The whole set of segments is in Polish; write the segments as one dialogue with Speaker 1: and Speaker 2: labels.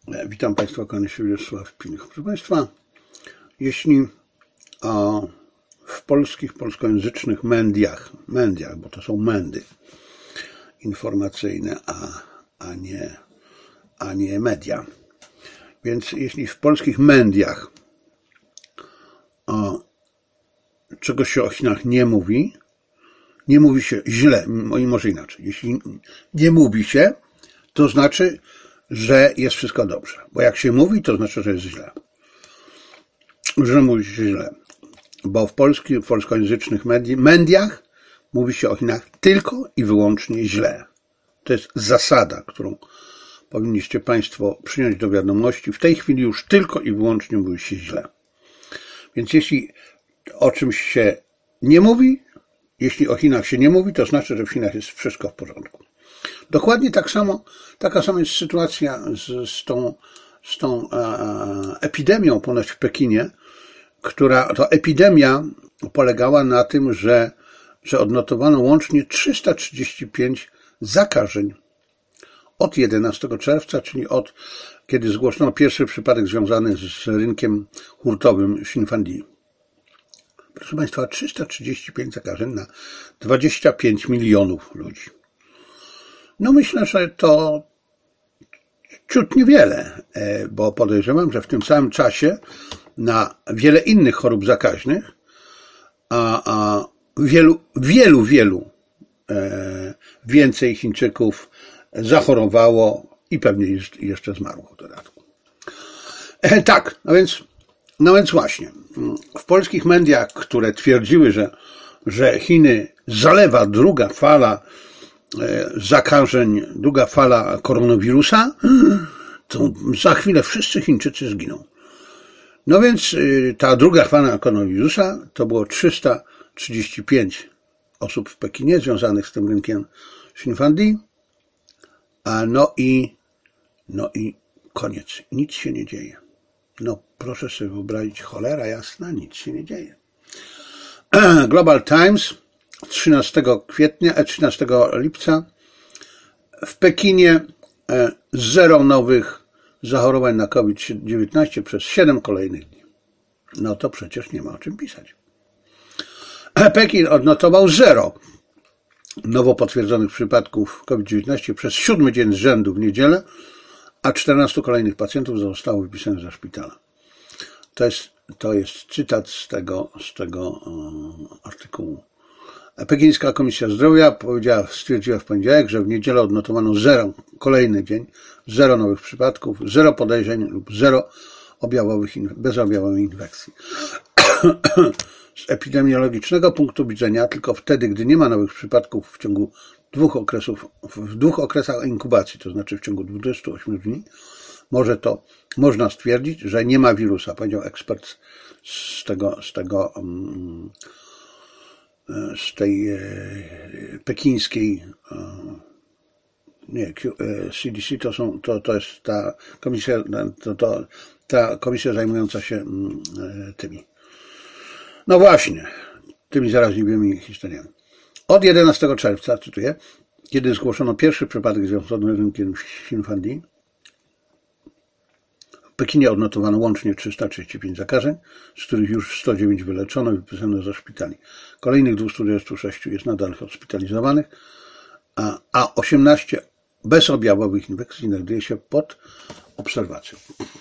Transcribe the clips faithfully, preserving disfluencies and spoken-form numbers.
Speaker 1: Witam Państwa, kłaniam się Wiesław Pilch. Proszę Państwa, jeśli o, w polskich, polskojęzycznych mediach, mediach, bo to są mendy informacyjne, a, a, nie, a nie media, więc jeśli w polskich mediach o, czegoś się o Chinach nie mówi, nie mówi się źle, i może inaczej, jeśli nie mówi się, to znaczy, że jest wszystko dobrze. Bo jak się mówi, to znaczy, że jest źle. Że mówi się źle. Bo w polskich, w polskojęzycznych medi- mediach mówi się o Chinach tylko i wyłącznie źle. To jest zasada, którą powinniście Państwo przyjąć do wiadomości. W tej chwili już tylko i wyłącznie mówi się źle. Więc jeśli o czymś się nie mówi, jeśli o Chinach się nie mówi, to znaczy, że w Chinach jest wszystko w porządku. Dokładnie tak samo, taka sama jest sytuacja z, z tą, z tą e, epidemią ponoć w Pekinie, która to epidemia polegała na tym, że, że odnotowano łącznie trzysta trzydzieści pięć zakażeń od jedenastego czerwca, czyli od kiedy zgłoszono pierwszy przypadek związany z rynkiem hurtowym Xinfandi. Proszę Państwa, trzysta trzydzieści pięć zakażeń na dwadzieścia pięć milionów ludzi. No myślę, że to ciut niewiele, bo podejrzewam, że w tym samym czasie na wiele innych chorób zakaźnych, a, a wielu, wielu, wielu e, więcej Chińczyków zachorowało i pewnie jeszcze zmarło w dodatku. E, tak, no więc, no więc właśnie, w polskich mediach, które twierdziły, że, że Chiny zalewa druga fala zakażeń, druga fala koronawirusa, to za chwilę wszyscy Chińczycy zginą. No więc ta druga fala koronawirusa to było trzysta trzydzieści pięć osób w Pekinie związanych z tym rynkiem Xinfandi, a no i no i koniec. Nic się nie dzieje. No proszę sobie wyobrazić, cholera jasna, nic się nie dzieje. Global Times trzynastego kwietnia, trzynastego lipca w Pekinie zero nowych zachorowań na COVID dziewiętnaście przez siedem kolejnych dni. No to przecież nie ma o czym pisać. Pekin odnotował zero nowo potwierdzonych przypadków COVID dziewiętnaście przez siódmy dzień z rzędu w niedzielę, a czternastu kolejnych pacjentów zostało wypisanych ze szpitala. To jest, to jest cytat z tego, z tego um, artykułu. Pekińska Komisja Zdrowia powiedziała, stwierdziła w poniedziałek, że w niedzielę odnotowano zero, kolejny dzień, zero nowych przypadków, zero podejrzeń lub zero objawowych, bezobjawowych infekcji. Z epidemiologicznego punktu widzenia tylko wtedy, gdy nie ma nowych przypadków w ciągu dwóch okresów, w dwóch okresach inkubacji, to znaczy w ciągu dwudziestu ośmiu dni, może to, można stwierdzić, że nie ma wirusa, powiedział ekspert z tego, z tego, um, z tej e, pekińskiej e, nie, C D C to są, to, to jest ta komisja, to, to, ta komisja zajmująca się e, tymi, no właśnie, tymi zaraźliwymi historiami. Od jedenastego czerwca, cytuję, kiedy zgłoszono pierwszy przypadek związany z rynkiem Xinfandi, w Pekinie odnotowano łącznie trzysta trzydzieści pięć zakażeń, z których już sto dziewięć wyleczono i wypisano ze szpitali. Kolejnych dwieście dwadzieścia sześć jest nadal hospitalizowanych, a, a osiemnaście bezobjawowych infekcji znajduje się pod obserwacją.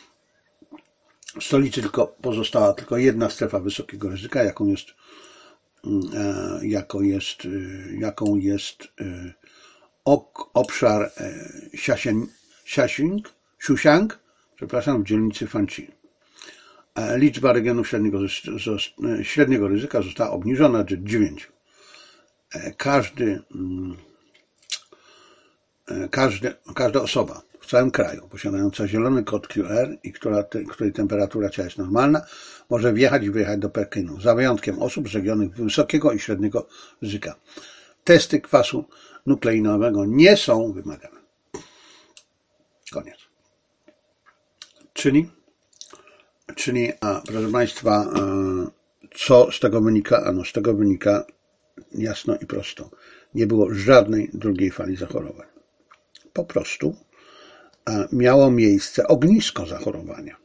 Speaker 1: W stolicy tylko pozostała tylko jedna strefa wysokiego ryzyka, jaką jest, e, jaką jest, e, jaką jest e, ok, obszar e, Xiaxing, Xuxiang, przepraszam, w dzielnicy Fanqi. Liczba regionów średniego, średniego ryzyka została obniżona do dziewięciu. Każdy, każdy, każda osoba w całym kraju posiadająca zielony kod Q R i która, której temperatura ciała jest normalna, może wjechać i wyjechać do Pekinu, za wyjątkiem osób z regionów wysokiego i średniego ryzyka. Testy kwasu nukleinowego nie są wymagane. Koniec. Czyli, czyli a, proszę Państwa, a, co z tego wynika? Ano z tego wynika jasno i prosto. Nie było żadnej drugiej fali zachorowań. Po prostu miało miejsce ognisko zachorowania.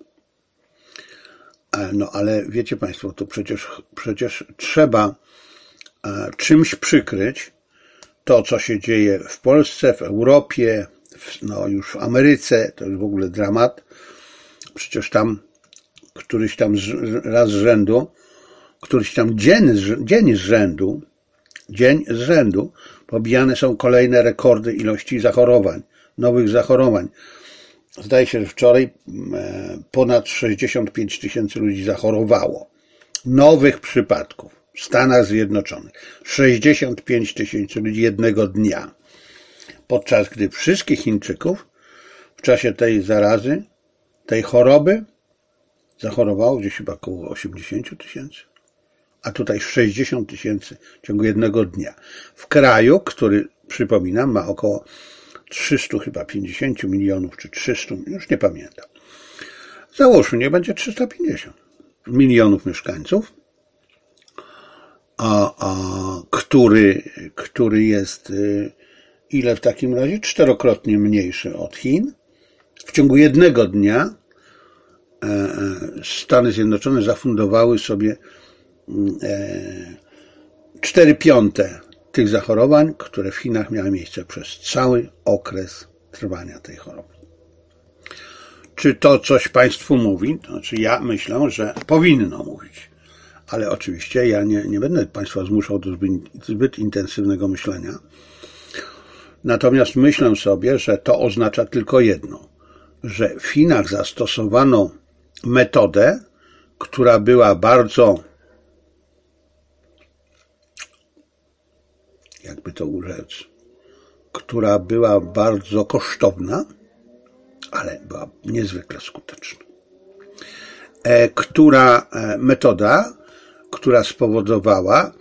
Speaker 1: No ale wiecie Państwo, to przecież, przecież trzeba czymś przykryć to, co się dzieje w Polsce, w Europie, w, no już w Ameryce, to już w ogóle dramat. Przecież tam któryś tam raz z rzędu, któryś tam dzień, dzień z rzędu, dzień z rzędu pobijane są kolejne rekordy ilości zachorowań, nowych zachorowań. Zdaje się, że wczoraj ponad sześćdziesiąt pięć tysięcy ludzi zachorowało. Nowych przypadków w Stanach Zjednoczonych. sześćdziesiąt pięć tysięcy ludzi jednego dnia. Podczas gdy wszystkich Chińczyków w czasie tej zarazy, tej choroby zachorowało gdzieś chyba około osiemdziesiąt tysięcy. A tutaj sześćdziesiąt tysięcy w ciągu jednego dnia. W kraju, który, przypominam, ma około trzysta chyba pięćdziesiąt milionów, czy trzysta, już nie pamiętam. Załóżmy, nie będzie trzysta pięćdziesiąt milionów mieszkańców, a, a, który, który jest ile w takim razie? Czterokrotnie mniejszy od Chin. W ciągu jednego dnia Stany Zjednoczone zafundowały sobie cztery piąte tych zachorowań, które w Chinach miały miejsce przez cały okres trwania tej choroby. Czy to coś Państwu mówi? To znaczy ja myślę, że powinno mówić. Ale oczywiście ja nie, nie będę Państwa zmuszał do zbyt, zbyt intensywnego myślenia. Natomiast myślę sobie, że to oznacza tylko jedno, że w Chinach zastosowano metodę, która była bardzo, jakby to urzec, która była bardzo kosztowna, ale była niezwykle skuteczna. E, która e, metoda, która spowodowała,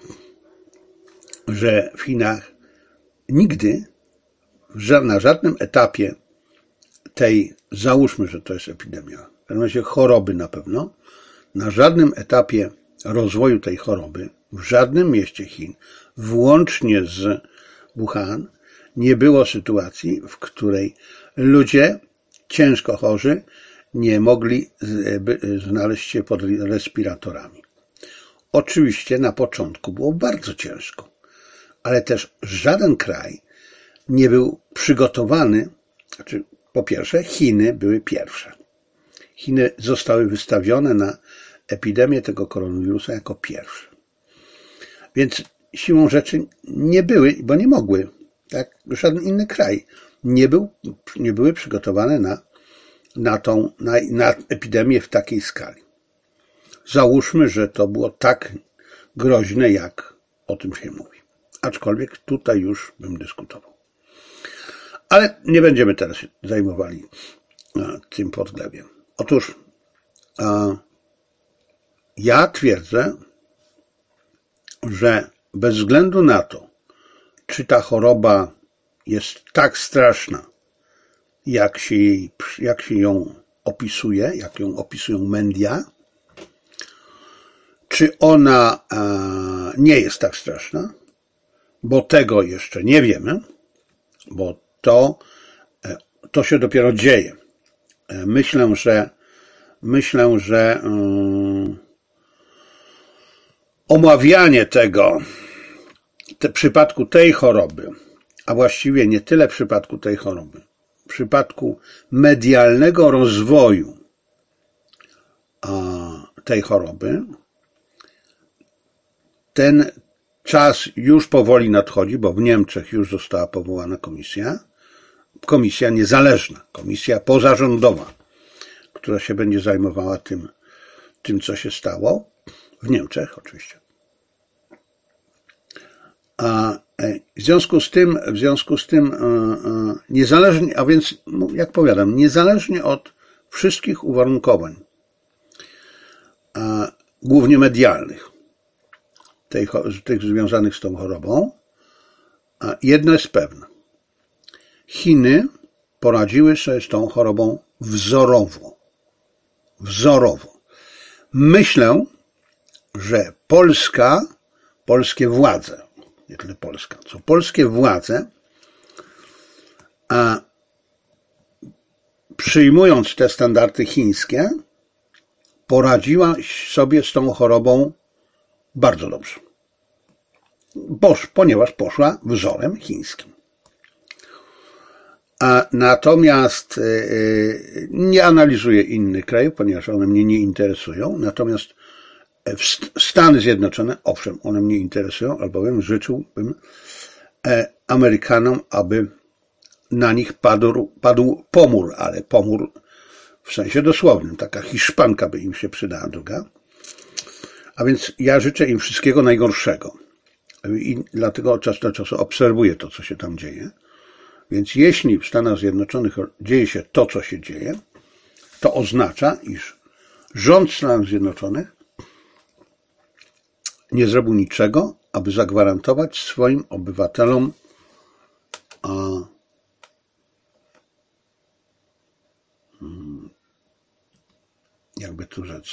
Speaker 1: że w Chinach nigdy na żadnym etapie tej, załóżmy, że to jest epidemia, w każdym razie choroby na pewno, na żadnym etapie rozwoju tej choroby, w żadnym mieście Chin, włącznie z Wuhan, nie było sytuacji, w której ludzie ciężko chorzy nie mogli znaleźć się pod respiratorami. Oczywiście na początku było bardzo ciężko, ale też żaden kraj nie był przygotowany, znaczy po pierwsze Chiny były pierwsze. Chiny zostały wystawione na epidemię tego koronawirusa jako pierwsze. Więc siłą rzeczy nie były, bo nie mogły, tak, żaden inny kraj nie był, nie były przygotowane na, na tą, na, na epidemię w takiej skali. Załóżmy, że to było tak groźne, jak o tym się mówi. Aczkolwiek tutaj już bym dyskutował. Ale nie będziemy teraz się zajmowali tym podglebiem. Otóż ja twierdzę, że bez względu na to, czy ta choroba jest tak straszna, jak się, jej, jak się ją opisuje, jak ją opisują media, czy ona nie jest tak straszna, bo tego jeszcze nie wiemy, bo to, to się dopiero dzieje. Myślę, że myślę, że um, omawianie tego te, w przypadku tej choroby, a właściwie nie tyle w przypadku tej choroby, w przypadku medialnego rozwoju a, tej choroby, ten czas już powoli nadchodzi, bo w Niemczech już została powołana komisja, komisja niezależna, komisja pozarządowa, która się będzie zajmowała tym, tym co się stało w Niemczech oczywiście. A w związku z tym, w związku z tym niezależnie, a więc jak powiadam, niezależnie od wszystkich uwarunkowań, głównie medialnych, tych, tych związanych z tą chorobą, jedno jest pewne. Chiny poradziły sobie z tą chorobą wzorowo. Wzorowo. Myślę, że Polska, polskie władze, nie tyle Polska, co polskie władze a przyjmując te standardy chińskie, poradziła sobie z tą chorobą bardzo dobrze, ponieważ poszła wzorem chińskim. A natomiast nie analizuję innych krajów, ponieważ one mnie nie interesują, natomiast Stany Zjednoczone, owszem, one mnie interesują, albowiem życzyłbym Amerykanom, aby na nich padł, padł pomór, ale pomór w sensie dosłownym, taka Hiszpanka by im się przydała druga. A więc ja życzę im wszystkiego najgorszego i dlatego od czasu do czasu obserwuję to, co się tam dzieje. Więc jeśli w Stanach Zjednoczonych dzieje się to, co się dzieje, to oznacza, iż rząd Stanów Zjednoczonych nie zrobił niczego, aby zagwarantować swoim obywatelom a, jakby tu rzec,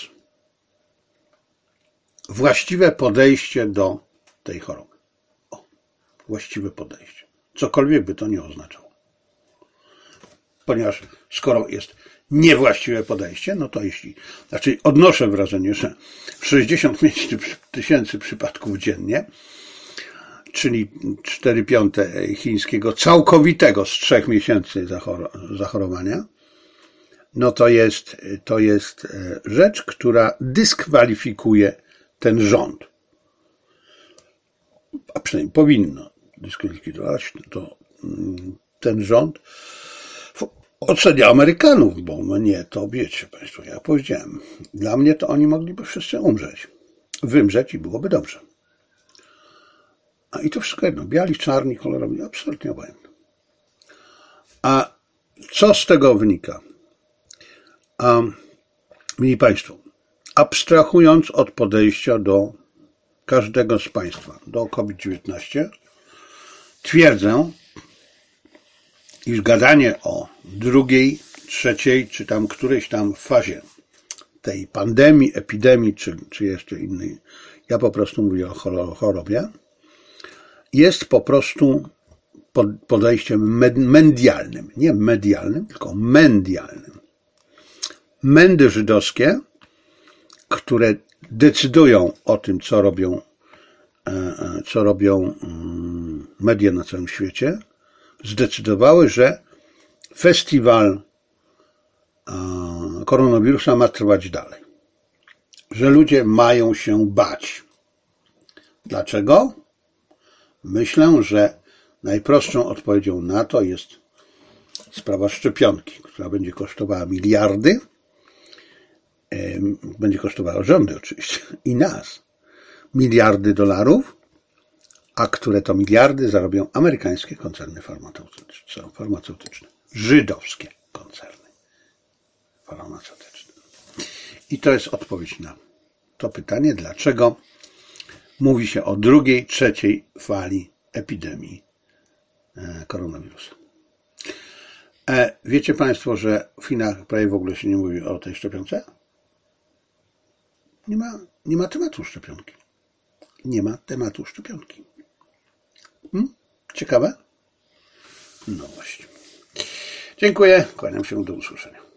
Speaker 1: właściwe podejście do tej choroby. O, właściwe podejście. Cokolwiek by to nie oznaczało. Ponieważ skoro jest niewłaściwe podejście, no to jeśli, znaczy odnoszę wrażenie, że sześćdziesiąt pięć tysięcy przypadków dziennie, czyli cztery piąte chińskiego całkowitego z trzech miesięcy zachorowania, no to jest, to jest rzecz, która dyskwalifikuje ten rząd. A przynajmniej powinno dyskwalifikować to, ten rząd w ocenie Amerykanów, bo mnie to, wiecie Państwo, ja powiedziałem, dla mnie to oni mogliby wszyscy umrzeć, wymrzeć i byłoby dobrze. A i to wszystko jedno, biali, czarni, kolorowi, absolutnie obojętne. A co z tego wynika? A, mili Państwo, abstrahując od podejścia do każdego z Państwa do COVID dziewiętnaście, twierdzę, iż gadanie o drugiej, trzeciej, czy tam którejś tam fazie tej pandemii, epidemii, czy, czy jeszcze innej, ja po prostu mówię o chorobie, jest po prostu podejściem mendialnym, nie medialnym, tylko mendialnym. Mędy żydowskie, które decydują o tym, co robią, co robią media na całym świecie, zdecydowały, że festiwal koronawirusa ma trwać dalej. Że ludzie mają się bać. Dlaczego? Myślę, że najprostszą odpowiedzią na to jest sprawa szczepionki, która będzie kosztowała miliardy, będzie kosztowała rządy oczywiście i nas miliardy dolarów, a które to miliardy zarobią amerykańskie koncerny farmaceutyczne, farmaceutyczne żydowskie koncerny farmaceutyczne. I to jest odpowiedź na to pytanie, dlaczego mówi się o drugiej, trzeciej fali epidemii koronawirusa. Wiecie Państwo, że w Chinach prawie w ogóle się nie mówi o tej szczepionce? Nie ma, nie ma tematu szczepionki. Nie ma tematu szczepionki. Hmm? Ciekawe? No właśnie. Dziękuję. Kłaniam się, do usłyszenia.